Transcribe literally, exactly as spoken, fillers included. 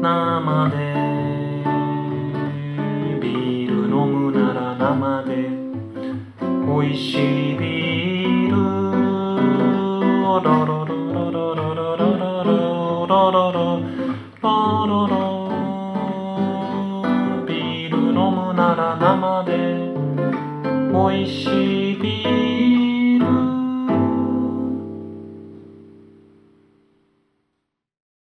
生でビール飲むなら生で美味しいビールロロロロロロロロロロロロロロビール飲むなら生で美味しいビール